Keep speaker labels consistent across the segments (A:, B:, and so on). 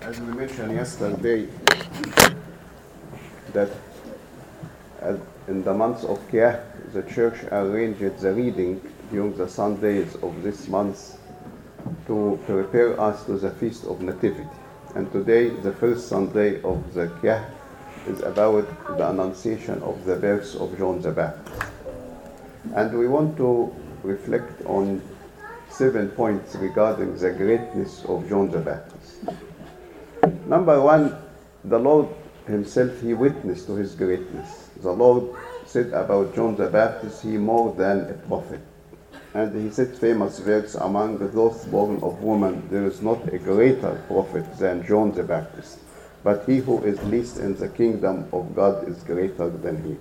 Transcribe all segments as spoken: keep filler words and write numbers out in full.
A: As we mentioned yesterday, that as in the month of Kiyah, the church arranged the reading during the Sundays of this month to prepare us to the Feast of Nativity. And today, the first Sunday of the Kiyah is about the Annunciation of the birth of John the Baptist. And we want to reflect on seven points regarding the greatness of John the Baptist. Number one, the Lord himself, he witnessed to his greatness. The Lord said about John the Baptist, he more than a prophet. And he said famous verse, among those born of woman, there is not a greater prophet than John the Baptist. But he who is least in the kingdom of God is greater than he.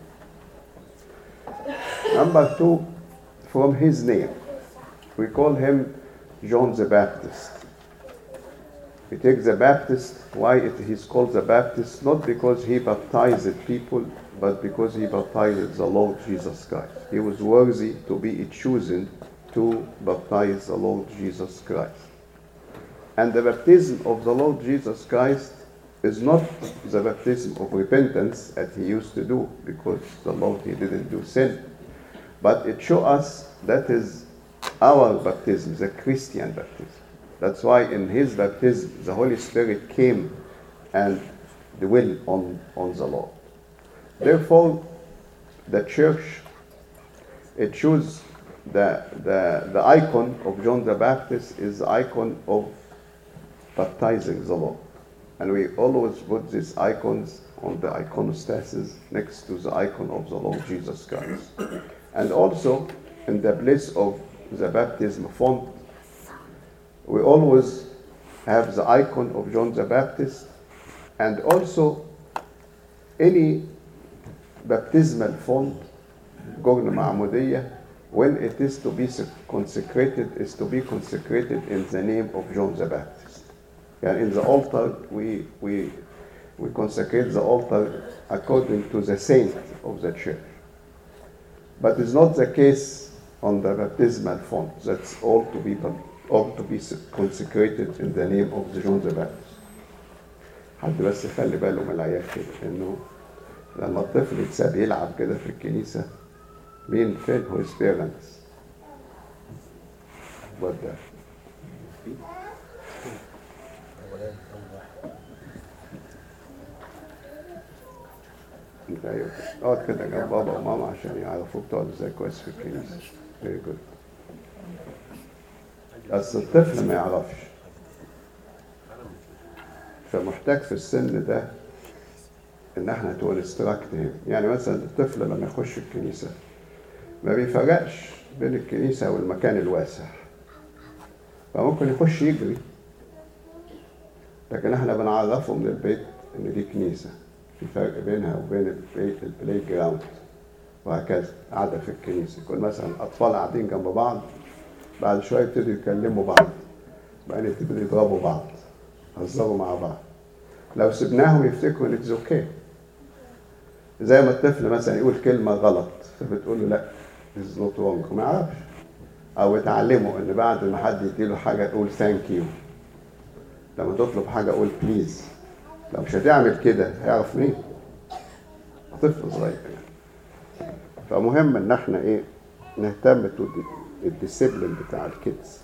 A: Number two, from his name, we call him John the Baptist. We take the Baptist, why it is called the Baptist? Not because he baptized people, but because he baptized the Lord Jesus Christ. He was worthy to be chosen to baptize the Lord Jesus Christ. And the baptism of the Lord Jesus Christ is not the baptism of repentance that he used to do, because the Lord, he didn't do sin. But it shows us that is our baptism, the Christian baptism. That's why in his baptism, the Holy Spirit came and dwelt on, on the Lord. Therefore, the church, it shows the, the, the icon of John the Baptist is the icon of baptizing the Lord. And we always put these icons on the iconostasis next to the icon of the Lord Jesus Christ. And also, in the place of the baptism font, we always have the icon of John the Baptist, and also any baptismal font, Gorn Ma'mudiyya, when it is to be consecrated, is to be consecrated in the name of John the Baptist. And in the altar, we, we, we consecrate the altar according to the saint of the church. But it's not the case on the baptismal font. That's all to be all to be consecrated in the name of the John the Baptist. حد بس يخلي باله من العيال كده، انه لما الطفل يتساب يلعب كده في الكنيسة، مين فين هو his parents؟ بدأ. ايوه اقعد كده جنب بابا وماما عشان يعرفوك تقعد ازاي كويس في الكنيسة. Very good. أصل الطفل ما يعرفش، فمحتاج في السن ده إن احنا تو انستراكت. يعني مثلا الطفل لما يخش الكنيسة ما بيفرقش بين الكنيسة والمكان الواسع، فممكن يخش يجري، لكن احنا بنعرفه من البيت إن دي كنيسة، في فرق بينها وبين البيت البلاي جراوند، وهكذا. قاعدة في الكنيسة يكون مثلا أطفال قاعدين جنب بعض، بعد شوية يبتدوا يكلموا بعض، بعدين يبتدوا يضربوا بعض، يهزروا مع بعض. لو سبناهم يفتكروا إن it's okay. زي ما الطفل مثلا يقول كلمة غلط، فبتقول له لا it's not wrong، ما يعرفش. أو يتعلموا إن بعد ما حد يديله حاجة يقول thank you. لما تطلب حاجة قول please. لو مش هتعمل كده هيعرف مين؟ طفل صغير يعني. فمهم إن احنا إيه نهتم الديسيبلين بتاع الكيدز.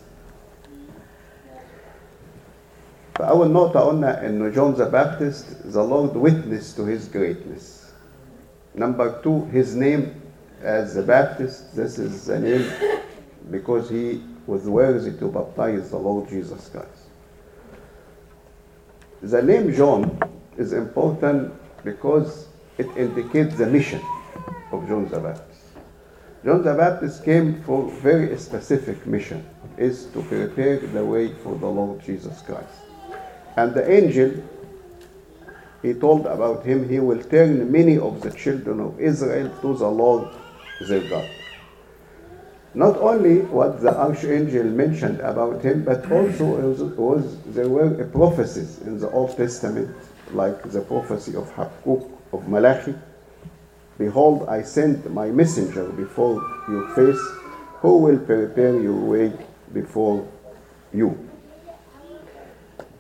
A: فأول نقطة قلنا إنه جون ذا بابتست the Lord witnessed to his greatness. Number two, his name as the Baptist, this is the name because he was worthy to baptize the Lord Jesus Christ. The name John is important because it indicates the mission of John the Baptist. John the Baptist came for a very specific mission, is to prepare the way for the Lord Jesus Christ. And the angel, he told about him, he will turn many of the children of Israel to the Lord their God. Not only what the archangel mentioned about him, but also was, was, there were prophecies in the Old Testament, like the prophecy of Habakkuk, of Malachi. Behold, I send my messenger before your face, who will prepare your way before you.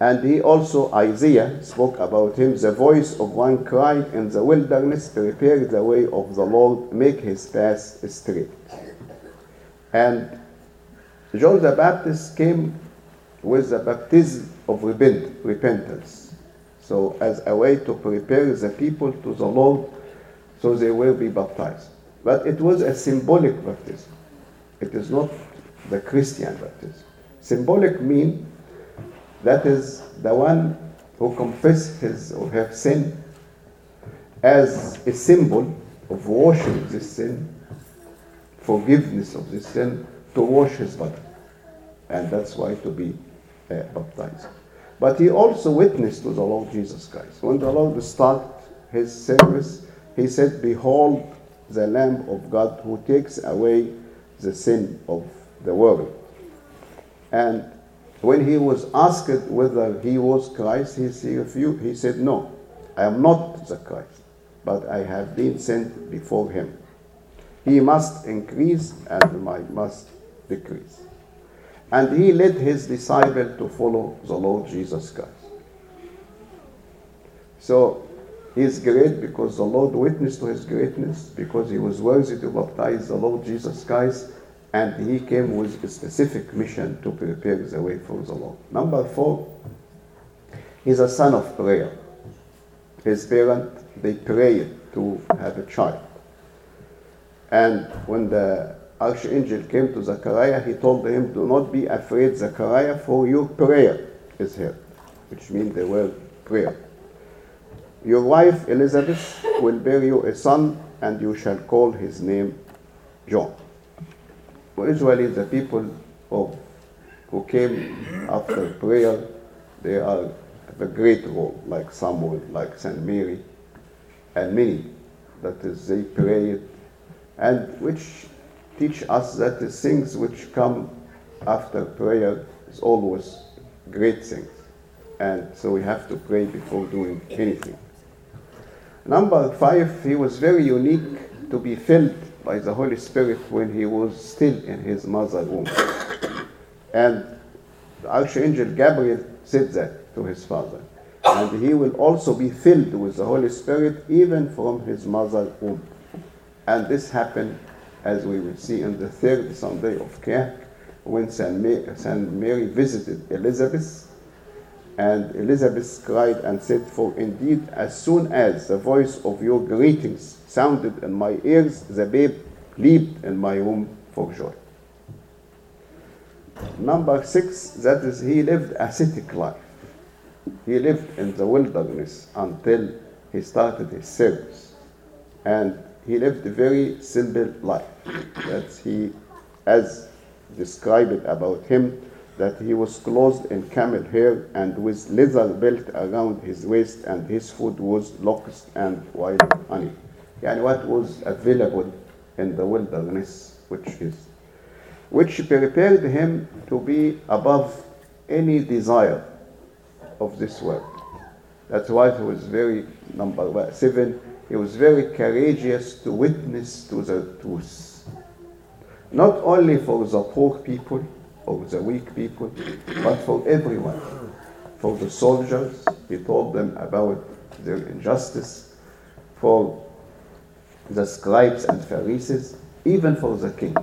A: And he also, Isaiah spoke about him, the voice of one crying in the wilderness, prepare the way of the Lord, make his path straight. And John the Baptist came with the baptism of repent, repentance. So as a way to prepare the people to the Lord, so they will be baptized. But it was a symbolic baptism. It is not the Christian baptism. Symbolic mean that is the one who confess his or her sin as a symbol of washing this sin, forgiveness of this sin, to wash his body. And that's why to be uh, baptized. But he also witnessed to the Lord Jesus Christ. When the Lord started his service, he said, behold the Lamb of God who takes away the sin of the world. And when he was asked whether he was Christ, he, he refused. He said, no, I am not the Christ, but I have been sent before him. He must increase and I must decrease. And he led his disciple to follow the Lord Jesus Christ. So he is great because the Lord witnessed to his greatness, because he was worthy to baptize the Lord Jesus Christ, and he came with a specific mission to prepare the way for the Lord. Number four, he's a son of prayer. His parents, they prayed to have a child. And when the archangel came to Zechariah, he told him, do not be afraid, Zechariah, for your prayer is heard, which means the word prayer. Your wife Elizabeth will bear you a son, and you shall call his name John. Well, usually the people of, who came after prayer, they are have a great role, like Samuel, like Saint Mary, and many. That is, they prayed, and which teach us that the things which come after prayer is always great things. And so we have to pray before doing anything. Number five, he was very unique to be filled by the Holy Spirit when he was still in his mother's womb. And the Archangel Gabriel said that to his father. And he will also be filled with the Holy Spirit even from his mother's womb. And this happened, as we will see, on the third Sunday of Kiyah, when Saint Mary visited Elizabeth. And Elizabeth cried and said, for indeed, as soon as the voice of your greetings sounded in my ears, the babe leaped in my womb for joy. Number six, that is, he lived ascetic life. He lived in the wilderness until he started his service. And he lived a very simple life. That he, as described about him, that he was clothed in camel hair and with leather belt around his waist, and his food was locusts and wild honey. And what was available in the wilderness, which is, which prepared him to be above any desire of this world. That's why he was very, number seven, he was very courageous to witness to the truth. Not only for the poor people, or the weak people, but for everyone. For the soldiers, he told them about their injustice. For the scribes and Pharisees, even for the king.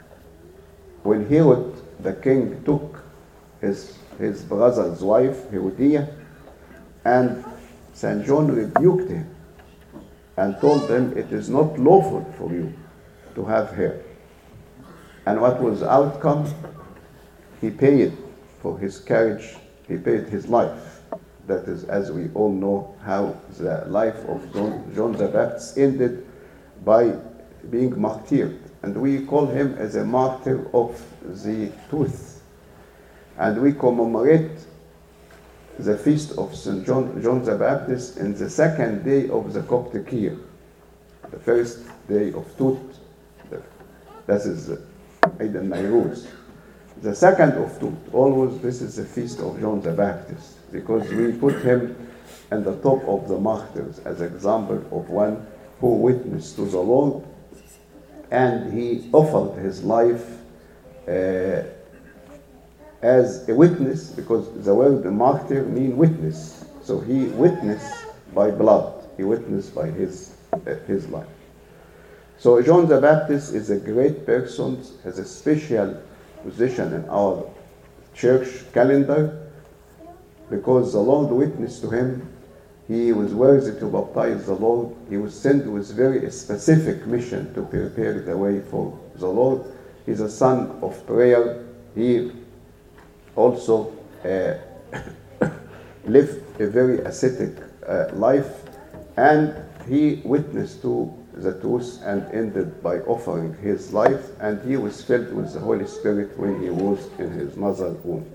A: When Herod, the king, took his, his brother's wife, Herodias, and Saint John rebuked him and told them, it is not lawful for you to have her. And what was the outcome? He paid for his courage, he paid his life. That is, as we all know, how the life of John, John the Baptist ended by being martyred. And we call him as a martyr of the truth. And we commemorate the feast of Saint John, John the Baptist in the second day of the Coptic year. The first day of Tut, that is Eid al-Nairuz. The second of Tut, always this is the feast of John the Baptist, because we put him in the top of the martyrs as an example of one who witnessed to the Lord, and he offered his life uh, as a witness, because the word martyr means witness. So he witnessed by blood. He witnessed by his, uh, his life. So John the Baptist is a great person, has a special position in our church calendar, because the Lord witnessed to him. He was worthy to baptize the Lord. He was sent with very specific mission to prepare the way for the Lord. He's a son of prayer. He also uh, lived a very ascetic uh, life, and he witnessed to the truth and ended by offering his life, and he was filled with the Holy Spirit when he was in his mother's womb.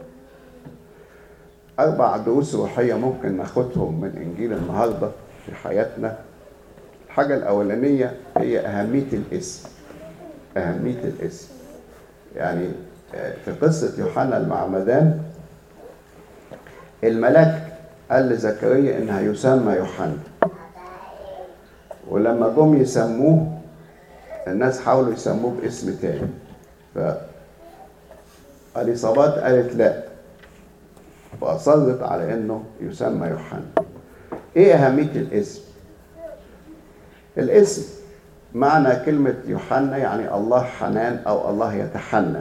A: أربع دروس روحية ممكن ناخدهم من إنجيل النهاردة في حياتنا. الحاجة الأولانية هي أهمية الاسم. أهمية الاسم. يعني في قصة يوحنا المعمدان الملاك قال لزكريا إنها يسمى يوحنا، ولما جم يسموه الناس حاولوا يسموه باسم تاني، فاليصابات قالت لا، وأصرت على إنه يسمى يوحنا. إيه أهمية الاسم؟ الاسم معنى كلمة يوحنا يعني الله حنان أو الله يتحنن.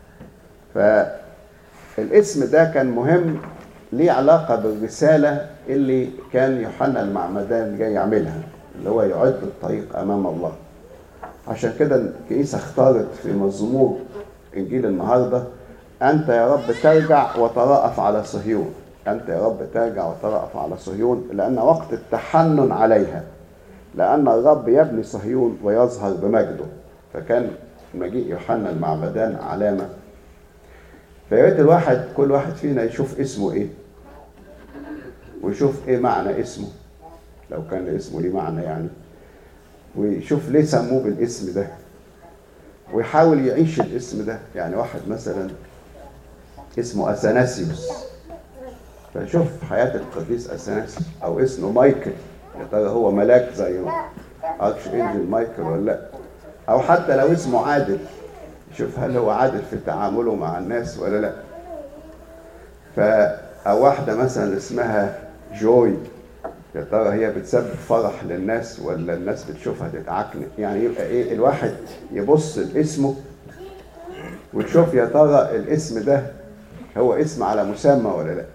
A: فالاسم ده كان مهم، ليه علاقة بالرسالة اللي كان يوحنا المعمدان جاي يعملها، اللي هو يعد الطريق أمام الله. عشان كده الكنيسة اختارت في مزمور إنجيل النهاردة: أنت يا رب ترجع وترأف على صهيون. أنت يا رب ترجع وترأف على صهيون، لأن وقت التحنن عليها، لأن الرب يبني صهيون ويظهر بمجده. فكان مجيء يوحنا المعمدان علامة. فياريت الواحد كل واحد فينا يشوف اسمه إيه، ويشوف إيه معنى اسمه لو كان اسمه ليه معنى يعني، ويشوف ليه سموه بالاسم ده، ويحاول يعيش الاسم ده. يعني واحد مثلا اسمه أثناسيوس، فشوف حياة القديس أثناسيوس، أو اسمه مايكل، يا ترى هو ملاك زي أرش إنجل مايكل ولا لا؟ أو حتى لو اسمه عادل، شوف هل هو عادل في تعامله مع الناس ولا لا. ف أو واحدة مثلا اسمها جوي، يا ترى هي بتسبب فرح للناس ولا الناس بتشوفها تتعكنن؟ يعني يبقى ايه، الواحد يبص لاسمه وتشوف يا ترى الاسم ده هو اسم على مسمى ولا لا.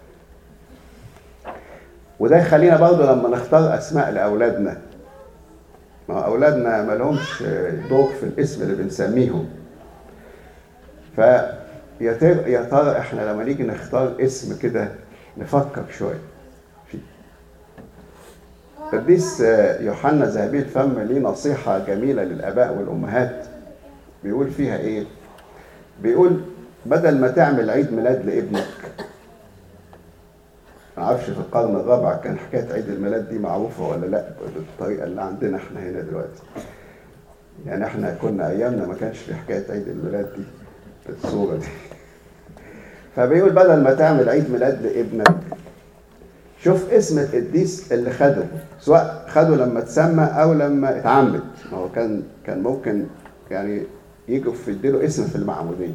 A: وده يخلينا برضه لما نختار اسماء لاولادنا، ما اولادنا ما لهمش دور في الاسم اللي بنسميهم. فيا ترى يا ترى احنا لما نيجي نختار اسم كده نفكر شويه فيه. قديس يوحنا ذهبي الفم ليه نصيحة جميلة للآباء والأمهات، بيقول فيها إيه؟ بيقول بدل ما تعمل عيد ميلاد لابنك، ما أعرفش في القرن الرابع كان حكاية عيد الميلاد دي معروفة ولا لا بالطريقة اللي عندنا احنا هنا دلوقتي. يعني احنا كنا أيامنا ما كانش في حكاية عيد الميلاد دي بالصورة دي. فبيقول بدل ما تعمل عيد ميلاد لابنك، شوف اسم القديس اللي خده، سواء خده لما تسمى او لما اتعمد. ما هو كان كان ممكن يعني يجوا في يديله اسم في المعموديه.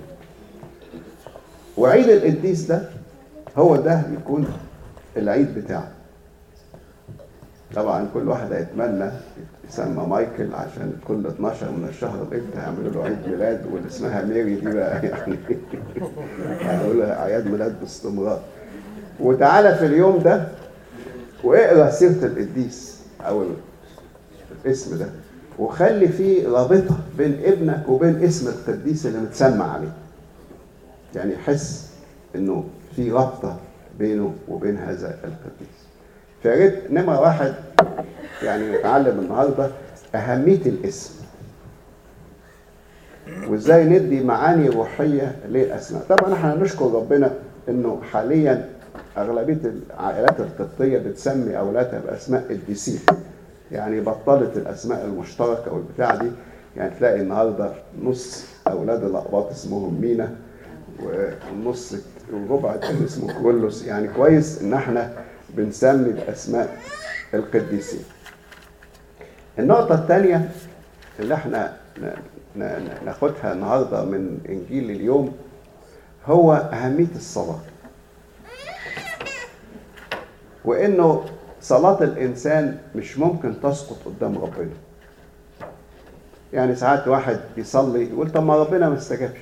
A: وعيد القديس ده هو ده يكون العيد بتاعه. طبعا كل واحد هيتمنى يسمى مايكل عشان كل اتناشر من الشهر الابن هيعملوا له عيد ميلاد، واللي اسمها ميري دي بقى يعني هنقول لها اعياد ميلاد باستمرار. وتعالى في اليوم ده واقرا سيره القديس او الاسم ده، وخلي فيه رابطه بين ابنك وبين اسم القديس اللي متسمى عليه. يعني حس انه في رابطه بينه وبين هذا القديس. فياريت نمره واحد يعني نتعلم النهارده اهميه الاسم، وازاي ندي معاني روحيه للاسماء. طبعا احنا نشكر ربنا انه حاليا اغلبيه العائلات القبطيه بتسمي اولادها باسماء قديسين، يعني بطلت الاسماء المشتركه والبتاع دي. يعني تلاقي النهارده نص اولاد الاقباط اسمهم مينا، والنص وربع التاني اسمه كرولوس. يعني كويس ان احنا بنسمي باسماء القديسين. النقطه الثانيه اللي احنا ناخدها النهارده من انجيل اليوم هو أهمية الصلاة، وإنه صلاة الإنسان مش ممكن تسقط قدام ربنا. يعني ساعات واحد يصلي يقول طب ما ربنا ما استجابش،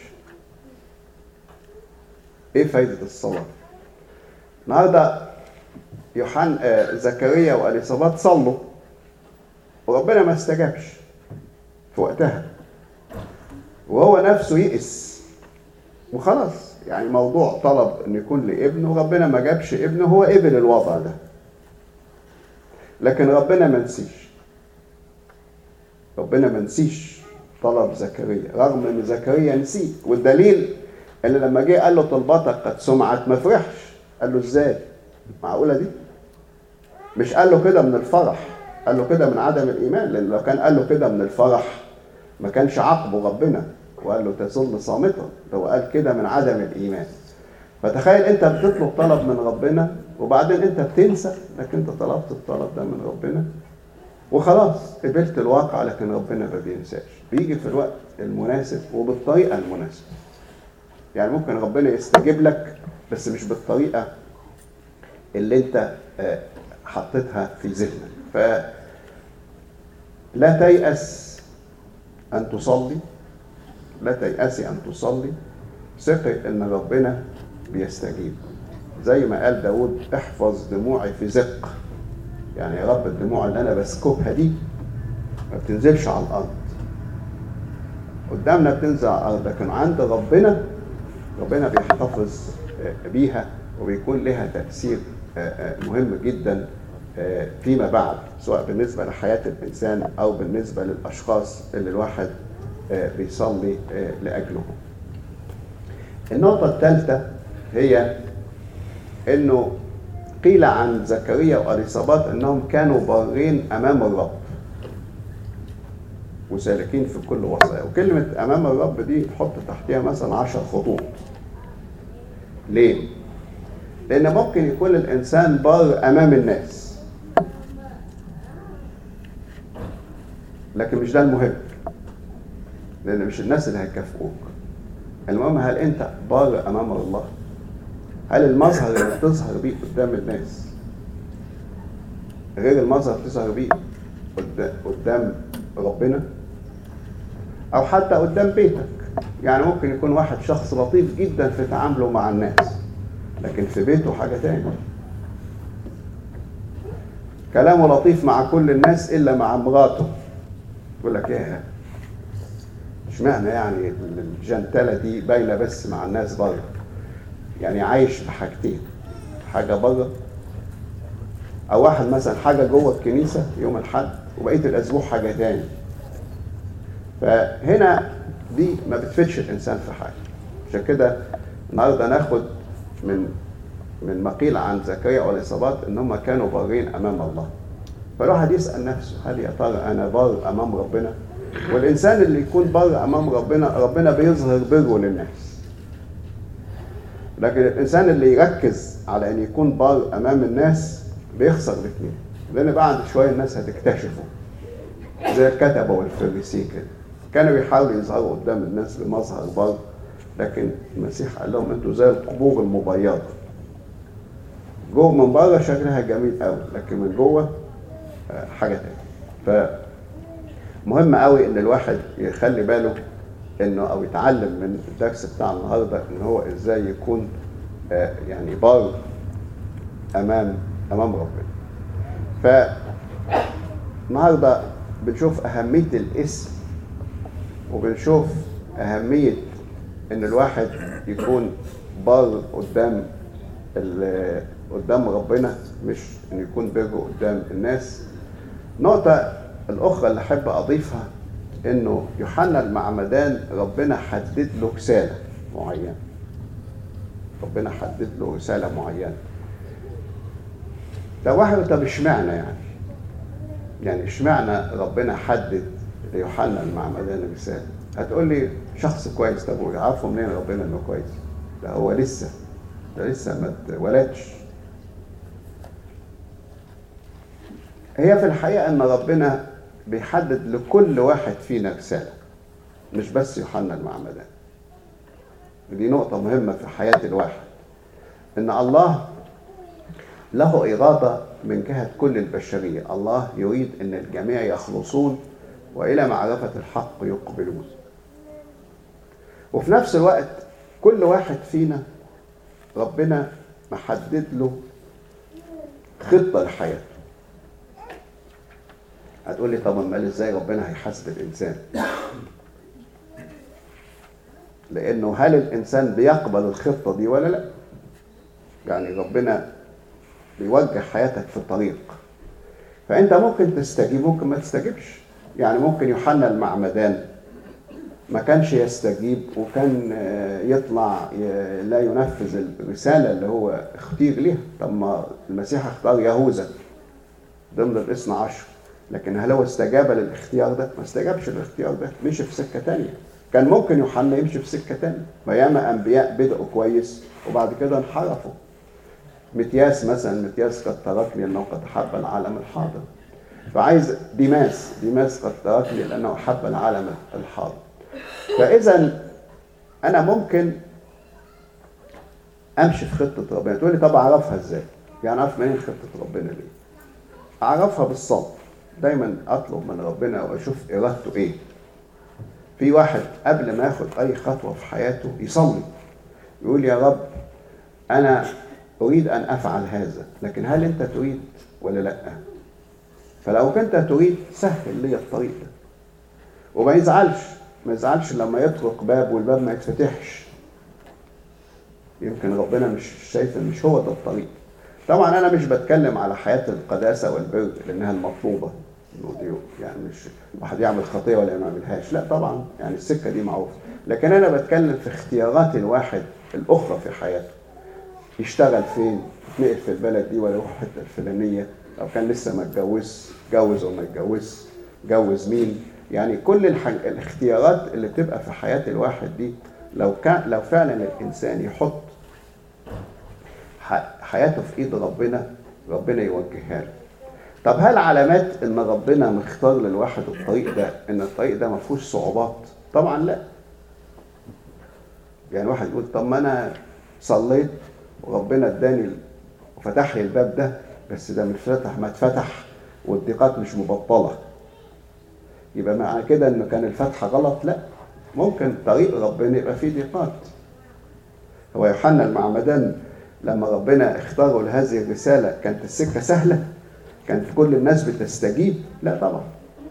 A: إيه فايدة الصلاة؟ النهارده يوحنا آه زكريا وأليصابات صلوا وربنا ما استجابش في وقتها، وهو نفسه يئس وخلاص. يعني موضوع طلب ان يكون لي ابن وربنا ما جابش ابنه، هو قبل الوضع ده. لكن ربنا ما نسيش، ربنا ما نسيش طلب زكريا رغم ان زكريا نسيه. والدليل اللي لما جه قال له طلباتك قد سمعت ما فرحش. قال له ازاي؟ معقوله دي؟ مش قال له كده من الفرح، قال له كده من عدم الايمان. لان لو كان قال له كده من الفرح ما كانش عاقبه ربنا وقال له تظل صامتا. لو قال كده من عدم الايمان. فتخيل انت بتطلب طلب من ربنا وبعدين انت بتنسى انك انت طلبت الطلب ده من ربنا وخلاص قبلت الواقع. لكن ربنا ما بينساش، بيجي في الوقت المناسب وبالطريقه المناسبه. يعني ممكن ربنا يستجيب لك بس مش بالطريقه اللي انت حطيتها في ذهنك. فلا تيأس ان تصلي، لا تيأسي ان تصلي، ثقي ان ربنا بيستجيب. زي ما قال داود احفظ دموعي في زق. يعني يا رب الدموع اللي انا بسكبها دي ما بتنزلش على الارض. قدامنا بتنزل على الارض، لكن عند ربنا ربنا بيحتفظ بيها وبيكون لها تأثير مهم جدا فيما بعد، سواء بالنسبة لحياة الإنسان أو بالنسبة للأشخاص اللي الواحد بيصلي لأجلهم. النقطة الثالثة هي إنه قيل عن زكريا وأليصابات إنهم كانوا بارين أمام الرب وسالكين في كل وصايا. وكلمة أمام الرب دي تحط تحتها مثلا عشر خطوط. ليه؟ لأن ممكن يكون الإنسان بار أمام الناس، لكن مش ده المهم، لأن مش الناس اللي هيكافئوك. المهم هل أنت بار أمام الله؟ هل المظهر اللي بتظهر بيه قدام الناس غير المظهر اللي بتظهر بيه قدام ربنا؟ أو حتى قدام بيتك. يعني ممكن يكون واحد شخص لطيف جدا في تعامله مع الناس، لكن في بيته حاجة تانية. كلامه لطيف مع كل الناس إلا مع مراته. يقول لك ايه اشمعنى يعني الجنتلة دي باينة بس مع الناس بره؟ يعني عايش في حاجتين، حاجة بره، أو واحد مثلا حاجة جوه الكنيسة يوم الحد وبقية الأسبوع حاجة تاني. فهنا دي ما بتفيدش الإنسان في حاجة. عشان كده النهارده ناخد من من ما قيل عن زكريا وأليصابات ان هم كانوا بارين امام الله. فالواحد يسأل نفسه هل يا ترى انا بار امام ربنا؟ والانسان اللي يكون بار امام ربنا ربنا بيظهر بره للناس. لكن الانسان اللي يركز على ان يكون بار امام الناس بيخسر الاثنين، لان بعد شويه الناس هتكتشفه زي الكتبه والفريسيين كده. كانوا بيحاولوا يظهروا قدام الناس بمظهر بار، لكن المسيح قال لهم انتوا زي القبور المبيضه، جوه من بره شكلها جميل قوي لكن من جوه حاجه تانية. فمهم قوي ان الواحد يخلي باله انه او يتعلم من الدرس بتاع النهارده ان هو ازاي يكون يعني بار امام امام ربنا. فالنهارده بنشوف اهميه الاسم، وبنشوف اهميه ان الواحد يكون بار قدام قدام ربنا، مش ان يكون بره قدام الناس. نقطة الاخرى اللي احب اضيفها انه يوحنا المعمدان ربنا حدد له رسالة معينة. ربنا حدد له رسالة معينة. ده واحد طب اشمعنى يعني؟ يعني اشمعنى ربنا حدد ليوحنا المعمدان رسالة؟ هتقول لي شخص كويس. طب ويعرفوا منين ربنا انه كويس؟ ده هو لسه ده لسه ما اتولدش. هي في الحقيقة ان ربنا بيحدد لكل واحد فينا رسالة، مش بس يوحنا المعمدان. دي نقطة مهمة في حياة الواحد، إن الله له إرادة من جهة كل البشرية. الله يريد أن الجميع يخلصون وإلى معرفة الحق يقبلون. وفي نفس الوقت كل واحد فينا ربنا محدد له خطة لحياته. هتقول لي طب امال ازاي ربنا هيحاسب الإنسان؟ لأنه هل الإنسان بيقبل الخطة دي ولا لا؟ يعني ربنا بيوجه حياتك في الطريق، فأنت ممكن تستجيب ممكن ما تستجيبش. يعني ممكن يوحنا المعمدان ما كانش يستجيب وكان يطلع لا ينفذ الرسالة اللي هو اختير ليها. طب ما المسيح اختار يهوذا ضمن الاثنى عشر، لكن هل هو استجاب للاختيار ده؟ ما استجابش للاختيار ده، مشي في سكة تانية. كان ممكن يوحنا يمشي في سكة تانية، وياما أنبياء بدأوا كويس وبعد كده انحرفوا. متياس مثلا، متياس قد تركني لأنه قد حب العالم الحاضر. فعايز ديماس، ديماس قد تركني لأنه حب العالم الحاضر. فإذا أنا ممكن أمشي في خطة ربنا. تقول لي طب أعرفها إزاي؟ يعني أعرف منين خطة ربنا ليه؟ أعرفها بالصبر. دايما أطلب من ربنا وأشوف إرادته إيه. في واحد قبل ما ياخد أي خطوة في حياته يصلي، يقول يا رب أنا أريد أن أفعل هذا، لكن هل أنت تريد ولا لأ؟ فلو كنت تريد سهل لي الطريق ده، وما يزعلش ما يزعلش لما يطرق باب والباب ما يتفتحش. يمكن ربنا مش شايف ان مش هو ده الطريق. طبعا انا مش بتكلم على حياة القداسة والبر لانها المطلوبة، يعني مش واحد يعمل خطية ولا ما يعملهاش، لا طبعا، يعني السكة دي معروفة. لكن انا بتكلم في اختيارات الواحد الاخرى في حياته. يشتغل فين؟ يتنقل في البلد دي ولا يروح الحتة الفلانية؟ لو كان لسه ما اتجوزش جوز وما اتجوزش جوز مين؟ يعني كل الحاج... الاختيارات اللي بتبقى في حياة الواحد دي، لو كان لو فعلا الإنسان يحط ح... حياته في إيد ربنا، ربنا يوجهها له. طب هل علامات إن ربنا مختار للواحد الطريق ده إن الطريق ده ما فيهوش صعوبات؟ طبعا لا. يعني واحد يقول طب ما أنا صليت وربنا اداني وفتح لي الباب ده، بس ده متفتح ما اتفتح والضيقات مش مبطلة، يبقى معنى كده انه كان الفتحة غلط؟ لا، ممكن طريق ربنا يبقى فيه ضيقات. هو يوحنا المعمدان لما ربنا اختاره لهذه الرسالة كانت السكة سهلة؟ كانت كل الناس بتستجيب؟ لا طبعا.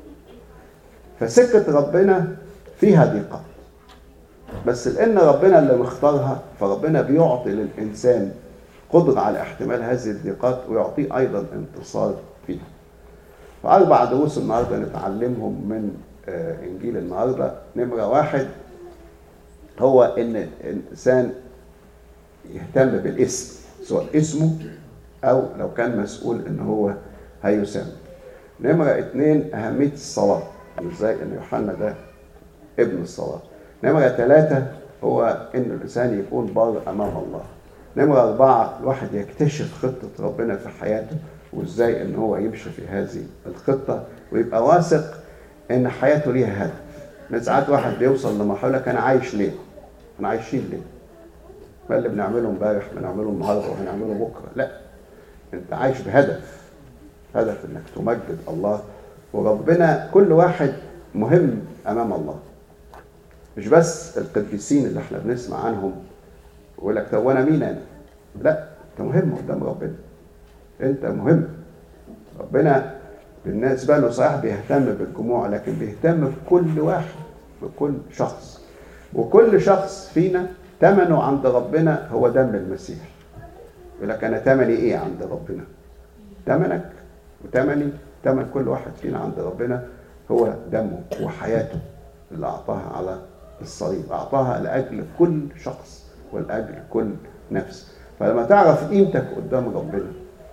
A: فسكة ربنا فيها ضيقات، بس لأن ربنا اللي مختارها فربنا بيعطي للإنسان قدرة على احتمال هذه الضيقات ويعطيه أيضا انتصار فيها. فأربع دروس النهاردة نتعلمهم من إنجيل النهاردة. نمرة واحد هو إن الإنسان يهتم بالاسم، سواء اسمه أو لو كان مسؤول إن هو هيسمى. نمرة اتنين أهمية الصلاة، إزاي إن يوحنا ده ابن الصلاة. نمرة ثلاثة هو إن الإنسان يكون بار أمام الله. نمرة أربعة الواحد يكتشف خطة ربنا في حياته وإزاي إن هو يمشي في هذه الخطة ويبقى واثق إن حياته ليها هدف. من ساعات واحد بيوصل لمرحلة كان عايش ليه؟ أنا عايشين ليه؟ ما اللي بنعمله امبارح بنعمله النهارده وهنعمله بكرة؟ لا، أنت عايش بهدف، هدف إنك تمجد الله وربنا. كل واحد مهم أمام الله، مش بس القديسين اللي احنا بنسمع عنهم ويقول لك طب وانا مين انا؟ لا، انت مهم قدام ربنا، انت مهم. ربنا بالنسبه له صحيح بيهتم بالجموع، لكن بيهتم بكل واحد، بكل شخص، وكل شخص فينا ثمنه عند ربنا هو دم المسيح. يقول لك انا ثمني ايه عند ربنا؟ ثمنك وثمني، ثمن كل واحد فينا عند ربنا هو دمه وحياته اللي اعطاها على الصليب، اعطاها لاجل كل شخص والأجل كل نفس. فلما تعرف قيمتك قدام ربنا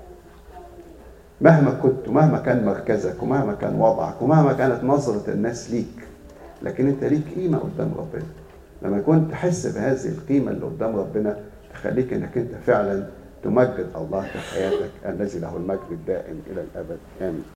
A: مهما كنت ومهما كان مركزك ومهما كان وضعك ومهما كانت نظرة الناس ليك، لكن انت ليك قيمة قدام ربنا. لما كنت تحس بهذه القيمة اللي قدام ربنا تخليك انك انت فعلا تمجد الله في حياتك الذي له المجد الدائم الى الابد. امين.